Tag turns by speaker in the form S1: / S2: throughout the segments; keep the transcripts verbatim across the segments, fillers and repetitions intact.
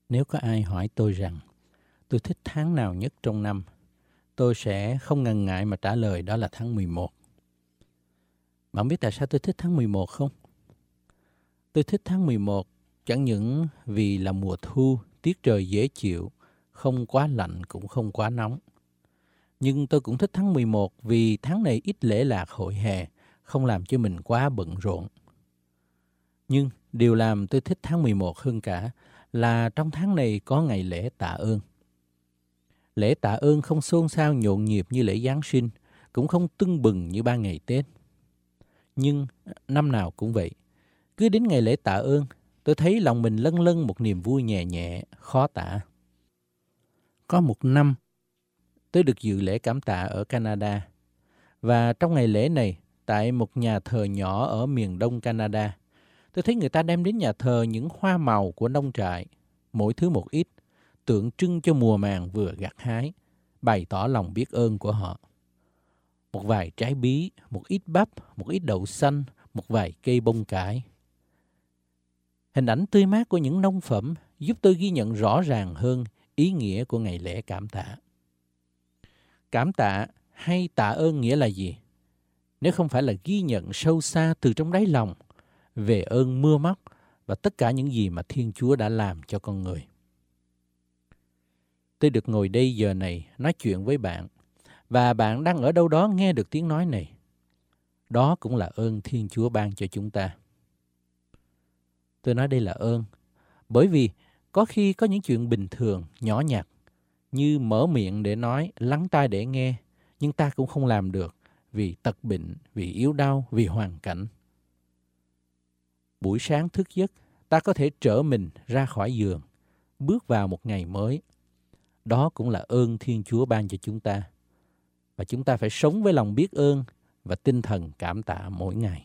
S1: Nếu có ai hỏi tôi rằng tôi thích tháng nào nhất trong năm, tôi sẽ không ngần ngại mà trả lời đó là tháng mười một. Bạn biết tại sao tôi thích tháng mười một không? Tôi thích tháng mười một chẳng những vì là mùa thu, tiết trời dễ chịu, không quá lạnh cũng không quá nóng. Nhưng tôi cũng thích tháng mười một vì tháng này ít lễ lạc hội hè, không làm cho mình quá bận rộn. Nhưng điều làm tôi thích tháng mười một hơn cả là trong tháng này có ngày lễ tạ ơn. Lễ tạ ơn không xôn xao nhộn nhịp như lễ Giáng sinh, cũng không tưng bừng như ba ngày Tết. Nhưng năm nào cũng vậy, cứ đến ngày lễ tạ ơn, tôi thấy lòng mình lâng lâng một niềm vui nhẹ nhẹ, khó tả. Có một năm, tôi được dự lễ cảm tạ ở Canada. Và trong ngày lễ này, tại một nhà thờ nhỏ ở miền đông Canada, tôi thấy người ta đem đến nhà thờ những hoa màu của nông trại, mỗi thứ một ít, tượng trưng cho mùa màng vừa gặt hái, bày tỏ lòng biết ơn của họ. Một vài trái bí, một ít bắp, một ít đậu xanh, một vài cây bông cải. Hình ảnh tươi mát của những nông phẩm giúp tôi ghi nhận rõ ràng hơn ý nghĩa của ngày lễ cảm tạ. Cảm tạ hay tạ ơn nghĩa là gì? Nếu không phải là ghi nhận sâu xa từ trong đáy lòng về ơn mưa móc và tất cả những gì mà Thiên Chúa đã làm cho con người. Tôi được ngồi đây giờ này nói chuyện với bạn, và bạn đang ở đâu đó nghe được tiếng nói này. Đó cũng là ơn Thiên Chúa ban cho chúng ta. Tôi nói đây là ơn, bởi vì có khi có những chuyện bình thường, nhỏ nhặt, như mở miệng để nói, lắng tai để nghe, nhưng ta cũng không làm được vì tật bệnh, vì yếu đau, vì hoàn cảnh. Buổi sáng thức giấc, ta có thể trở mình ra khỏi giường, bước vào một ngày mới. Đó cũng là ơn Thiên Chúa ban cho chúng ta. Và chúng ta phải sống với lòng biết ơn và tinh thần cảm tạ mỗi ngày.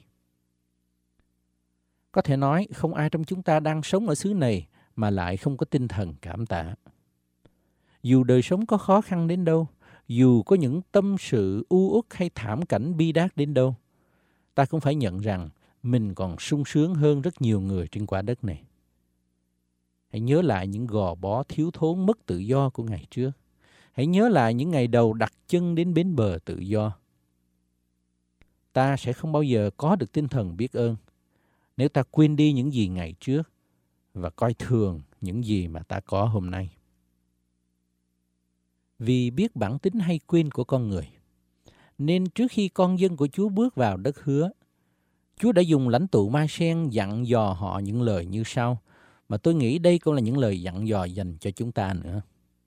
S1: Có thể nói không ai trong chúng ta đang sống ở xứ này mà lại không có tinh thần cảm tạ. Dù đời sống có khó khăn đến đâu, dù có những tâm sự u uất hay thảm cảnh bi đát đến đâu, ta cũng phải nhận rằng mình còn sung sướng hơn rất nhiều người trên quả đất này. Hãy nhớ lại những gò bó thiếu thốn mất tự do của ngày trước. Hãy nhớ lại những ngày đầu đặt chân đến bến bờ tự do. Ta sẽ không bao giờ có được tinh thần biết ơn nếu ta quên đi những gì ngày trước và coi thường những gì mà ta có hôm nay. Vì biết bản tính hay quên của con người, nên trước khi con dân của Chúa bước vào đất hứa, Chúa đã dùng lãnh tụ Ma-sen dặn dò họ những lời như sau, mà tôi nghĩ đây cũng là những lời dặn dò dành cho chúng ta nữa.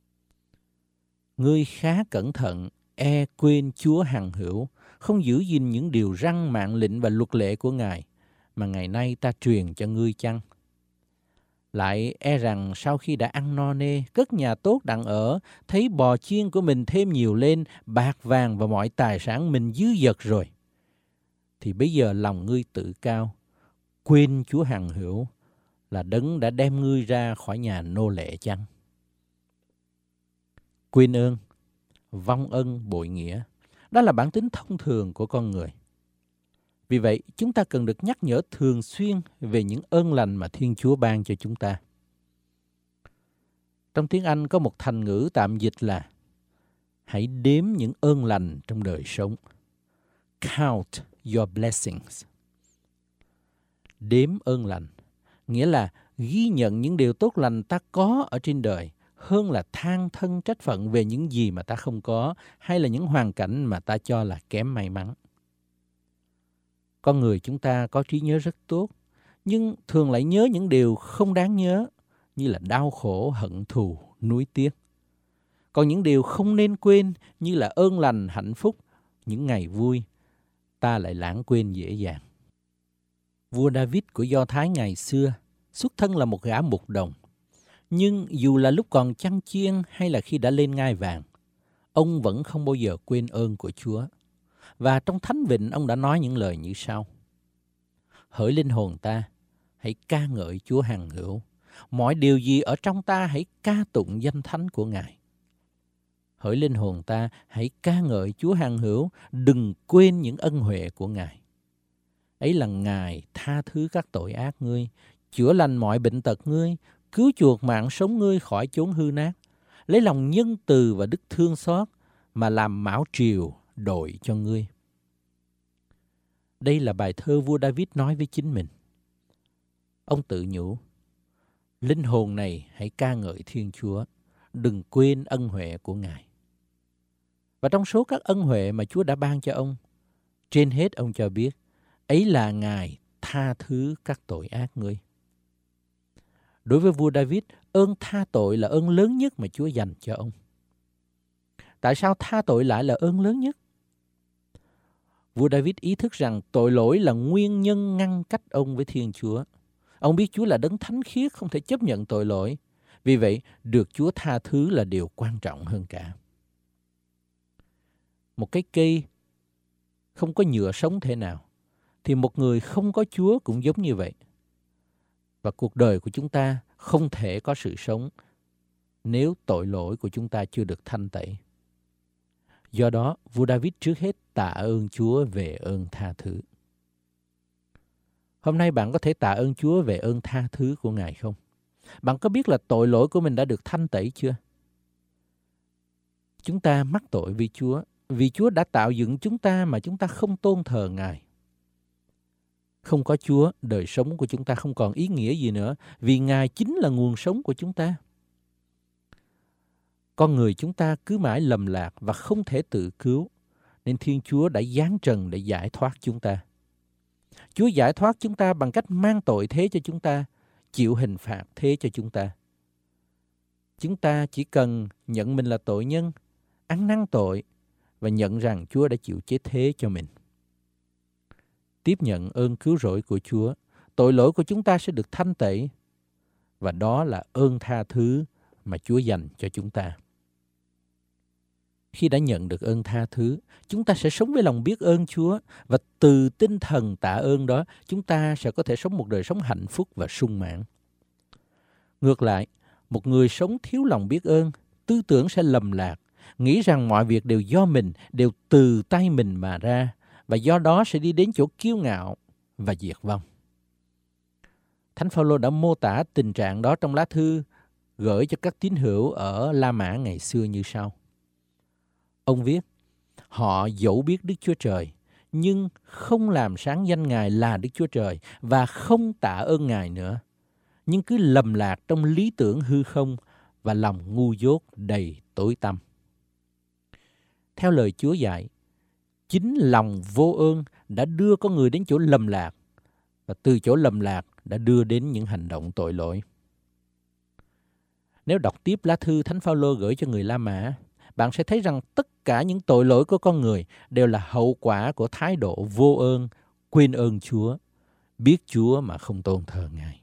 S1: Ngươi khá cẩn thận, e quên Chúa hằng hữu, không giữ gìn những điều răn mạng lệnh và luật lệ của Ngài, mà ngày nay ta truyền cho ngươi chăng? Lại e rằng sau khi đã ăn no nê, cất nhà tốt đặng ở, thấy bò chiên của mình thêm nhiều lên, bạc vàng và mọi tài sản mình dư dật rồi, thì bây giờ lòng ngươi tự cao, quên Chúa hằng hữu, là đấng đã đem ngươi ra khỏi nhà nô lệ chăng? Quên ơn, vong ân bội nghĩa, đó là bản tính thông thường của con người. Vì vậy, chúng ta cần được nhắc nhở thường xuyên về những ơn lành mà Thiên Chúa ban cho chúng ta. Trong tiếng Anh có một thành ngữ tạm dịch là hãy đếm những ơn lành trong đời sống. Count your blessings. Đếm ơn lành, nghĩa là ghi nhận những điều tốt lành ta có ở trên đời, hơn là than thân trách phận về những gì mà ta không có, hay là những hoàn cảnh mà ta cho là kém may mắn. Con người chúng ta có trí nhớ rất tốt, nhưng thường lại nhớ những điều không đáng nhớ, như là đau khổ, hận thù, nuối tiếc. Còn những điều không nên quên, như là ơn lành, hạnh phúc, những ngày vui, ta lại lãng quên dễ dàng. Vua David của Do Thái ngày xưa, xuất thân là một gã mục đồng. Nhưng dù là lúc còn chăn chiên hay là khi đã lên ngai vàng, ông vẫn không bao giờ quên ơn của Chúa. Và trong Thánh Vịnh, ông đã nói những lời như sau: hỡi linh hồn ta, hãy ca ngợi Chúa hằng hữu. Mọi điều gì ở trong ta hãy ca tụng danh thánh của Ngài. Hỡi linh hồn ta, hãy ca ngợi Chúa hằng hữu, đừng quên những ân huệ của Ngài. Ấy là Ngài tha thứ các tội ác ngươi, chữa lành mọi bệnh tật ngươi, cứu chuộc mạng sống ngươi khỏi chốn hư nát, lấy lòng nhân từ và đức thương xót mà làm mão triều đội cho ngươi. Đây là bài thơ vua David nói với chính mình. Ông tự nhủ, linh hồn này hãy ca ngợi Thiên Chúa, đừng quên ân huệ của Ngài. Và trong số các ân huệ mà Chúa đã ban cho ông, trên hết ông cho biết, ấy là Ngài tha thứ các tội ác ngươi. Đối với vua David, ơn tha tội là ơn lớn nhất mà Chúa dành cho ông. Tại sao tha tội lại là ơn lớn nhất? Vua David ý thức rằng tội lỗi là nguyên nhân ngăn cách ông với Thiên Chúa. Ông biết Chúa là đấng thánh khiết, không thể chấp nhận tội lỗi. Vì vậy, được Chúa tha thứ là điều quan trọng hơn cả. Một cái cây không có nhựa sống thế nào, thì một người không có Chúa cũng giống như vậy. Và cuộc đời của chúng ta không thể có sự sống nếu tội lỗi của chúng ta chưa được thanh tẩy. Do đó, vua David trước hết tạ ơn Chúa về ơn tha thứ. Hôm nay bạn có thể tạ ơn Chúa về ơn tha thứ của Ngài không? Bạn có biết là tội lỗi của mình đã được thanh tẩy chưa? Chúng ta mắc tội vì Chúa, vì Chúa đã tạo dựng chúng ta mà chúng ta không tôn thờ Ngài. Không có Chúa, đời sống của chúng ta không còn ý nghĩa gì nữa, vì Ngài chính là nguồn sống của chúng ta. Con người chúng ta cứ mãi lầm lạc và không thể tự cứu, nên Thiên Chúa đã giáng trần để giải thoát chúng ta. Chúa giải thoát chúng ta bằng cách mang tội thế cho chúng ta, chịu hình phạt thế cho chúng ta. Chúng ta chỉ cần nhận mình là tội nhân, ăn năn tội và nhận rằng Chúa đã chịu chết thế cho mình. Tiếp nhận ơn cứu rỗi của Chúa, tội lỗi của chúng ta sẽ được thanh tẩy, và đó là ơn tha thứ mà Chúa dành cho chúng ta. Khi đã nhận được ơn tha thứ, chúng ta sẽ sống với lòng biết ơn Chúa, và từ tinh thần tạ ơn đó, chúng ta sẽ có thể sống một đời sống hạnh phúc và sung mãn. Ngược lại, một người sống thiếu lòng biết ơn, tư tưởng sẽ lầm lạc, nghĩ rằng mọi việc đều do mình, đều từ tay mình mà ra, và do đó sẽ đi đến chỗ kiêu ngạo và diệt vong. Thánh Phaolô đã mô tả tình trạng đó trong lá thư gửi cho các tín hữu ở La Mã ngày xưa như sau. Ông viết, họ dẫu biết Đức Chúa Trời, nhưng không làm sáng danh Ngài là Đức Chúa Trời và không tạ ơn Ngài nữa, nhưng cứ lầm lạc trong lý tưởng hư không và lòng ngu dốt đầy tối tăm. Theo lời Chúa dạy, chính lòng vô ơn đã đưa con người đến chỗ lầm lạc, và từ chỗ lầm lạc đã đưa đến những hành động tội lỗi. Nếu đọc tiếp lá thư Thánh Phaolô gửi cho người La Mã, bạn sẽ thấy rằng tất cả những tội lỗi của con người đều là hậu quả của thái độ vô ơn, quên ơn Chúa, biết Chúa mà không tôn thờ Ngài.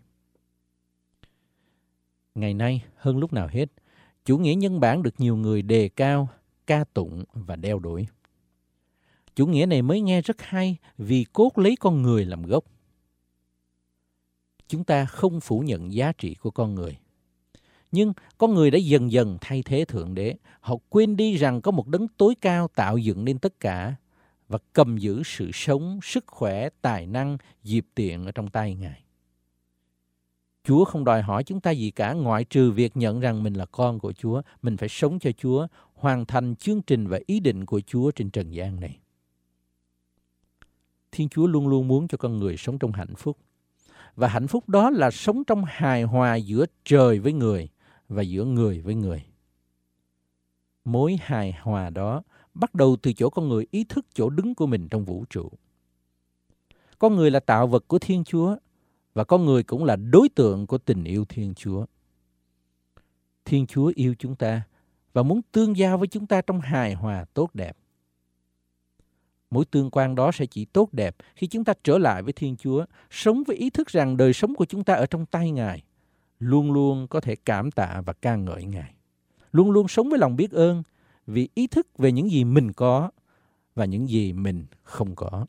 S1: Ngày nay, hơn lúc nào hết, chủ nghĩa nhân bản được nhiều người đề cao, ca tụng và đeo đuổi. Chủ nghĩa này mới nghe rất hay vì cốt lấy con người làm gốc. Chúng ta không phủ nhận giá trị của con người. Nhưng con người đã dần dần thay thế Thượng Đế. Họ quên đi rằng có một đấng tối cao tạo dựng nên tất cả và cầm giữ sự sống, sức khỏe, tài năng, dịp tiện ở trong tay Ngài. Chúa không đòi hỏi chúng ta gì cả ngoại trừ việc nhận rằng mình là con của Chúa. Mình phải sống cho Chúa, hoàn thành chương trình và ý định của Chúa trên trần gian này. Thiên Chúa luôn luôn muốn cho con người sống trong hạnh phúc. Và hạnh phúc đó là sống trong hài hòa giữa trời với người và giữa người với người. Mối hài hòa đó bắt đầu từ chỗ con người ý thức chỗ đứng của mình trong vũ trụ. Con người là tạo vật của Thiên Chúa, và con người cũng là đối tượng của tình yêu Thiên Chúa. Thiên Chúa yêu chúng ta và muốn tương giao với chúng ta trong hài hòa tốt đẹp. Mối tương quan đó sẽ chỉ tốt đẹp khi chúng ta trở lại với Thiên Chúa, sống với ý thức rằng đời sống của chúng ta ở trong tay Ngài, luôn luôn có thể cảm tạ và ca ngợi Ngài. Luôn luôn sống với lòng biết ơn vì ý thức về những gì mình có và những gì mình không có.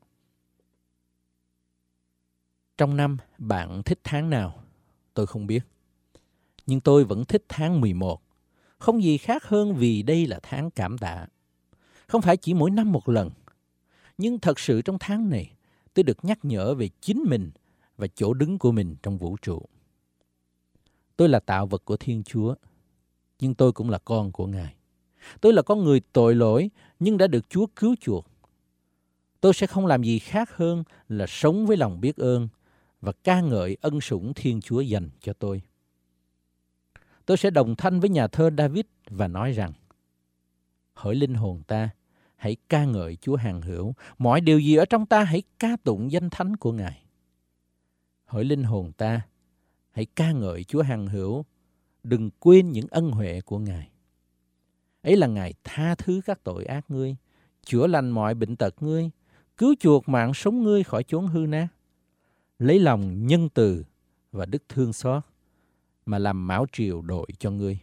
S1: Trong năm, bạn thích tháng nào? Tôi không biết. Nhưng tôi vẫn thích tháng mười một. Không gì khác hơn vì đây là tháng cảm tạ. Không phải chỉ mỗi năm một lần. Nhưng thật sự trong tháng này, tôi được nhắc nhở về chính mình và chỗ đứng của mình trong vũ trụ. Tôi là tạo vật của Thiên Chúa, nhưng tôi cũng là con của Ngài. Tôi là con người tội lỗi, nhưng đã được Chúa cứu chuộc. Tôi sẽ không làm gì khác hơn là sống với lòng biết ơn và ca ngợi ân sủng Thiên Chúa dành cho tôi. Tôi sẽ đồng thanh với nhà thơ David và nói rằng: hỡi linh hồn ta, hãy ca ngợi Chúa hằng hữu, mọi điều gì ở trong ta hãy ca tụng danh thánh của Ngài. Hỡi linh hồn ta, hãy ca ngợi Chúa hằng hữu, đừng quên những ân huệ của Ngài. Ấy là Ngài tha thứ các tội ác ngươi, chữa lành mọi bệnh tật ngươi, cứu chuộc mạng sống ngươi khỏi chốn hư nát, lấy lòng nhân từ và đức thương xót mà làm mão triều đội cho ngươi.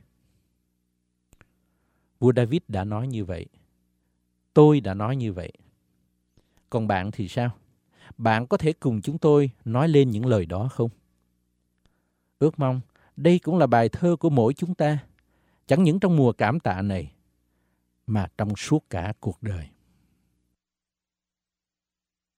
S1: Vua David đã nói như vậy. Tôi đã nói như vậy. Còn bạn thì sao? Bạn có thể cùng chúng tôi nói lên những lời đó không? Ước mong đây cũng là bài thơ của mỗi chúng ta, chẳng những trong mùa cảm tạ này, mà trong suốt cả cuộc đời.